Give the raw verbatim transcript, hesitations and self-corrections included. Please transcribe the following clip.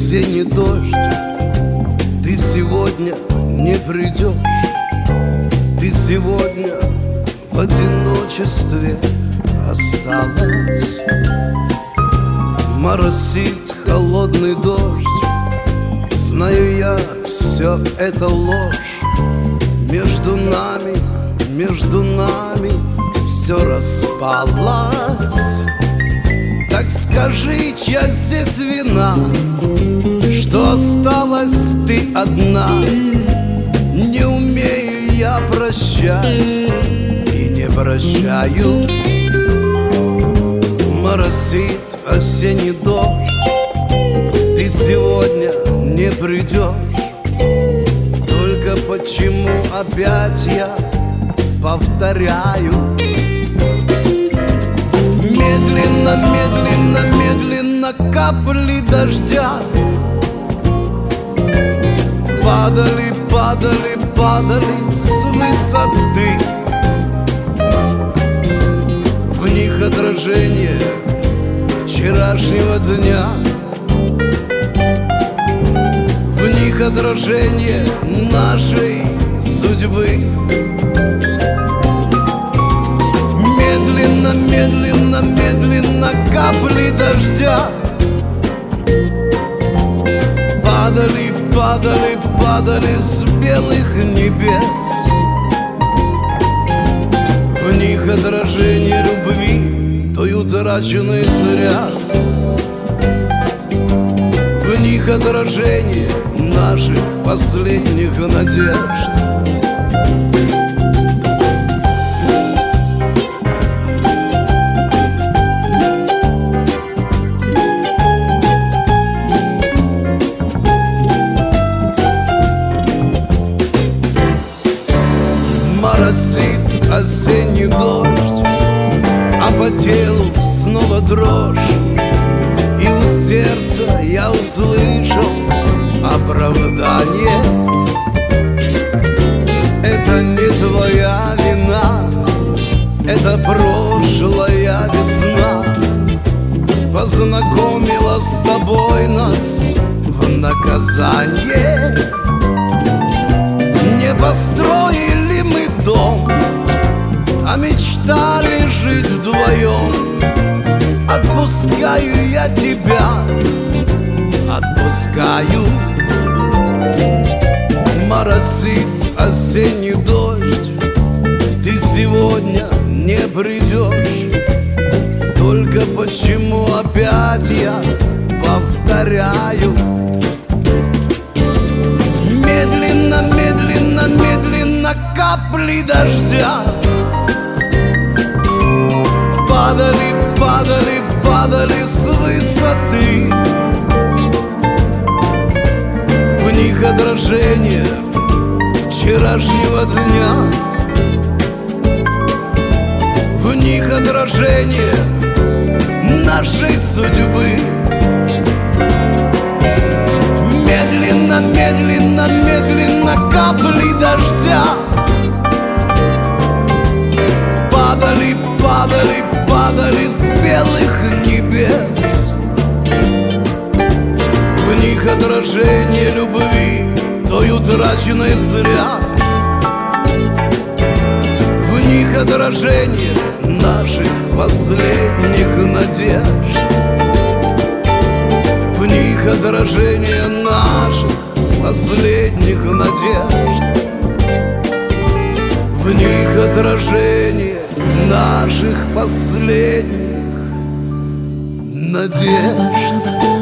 осенний дождь, ты сегодня не придешь. Ты сегодня в одиночестве осталась. Моросит холодный дождь, знаю я, все это ложь. Между нами, между нами все распалось. Так скажи, чья здесь вина, что осталась ты одна? Не умею я прощать и не прощаю. Моросит осенний дождь, ты сегодня не придешь. Только почему опять я повторяю? Медленно, медленно, медленно капли дождя падали, падали, падали с высоты. В них отражение вчерашнего дня, в них отражение нашей судьбы. Медленно, медленно, медленно капли дождя падали, падали, падали с белых небес. В них отражение любви, той утраченной зря. В них отражение наших последних надежд. Моросит осенний дождь, а по телу снова дрожь. И у сердца я услышал оправдание. Это не твоя вина, это прошлая весна познакомила с тобой нас в наказание. Не построили мы дом, а мечтали жить вдвоем. Отпускаю я тебя, отпускаю. Моросит осенний дождь, ты сегодня не придешь. Только почему опять я повторяю? Медленно, медленно, медленно капли дождя падали, падали, падали с высоты. В них отражение вчерашнего дня, в них отражение нашей судьбы. Медленно, медленно, медленно капли дождя падали, падали, падали с белых небес. В них отражение любви, той утраченной зря. В них отражение наших последних надежд. В них отражение наших последних надежд. В них отражение наших последних надежд.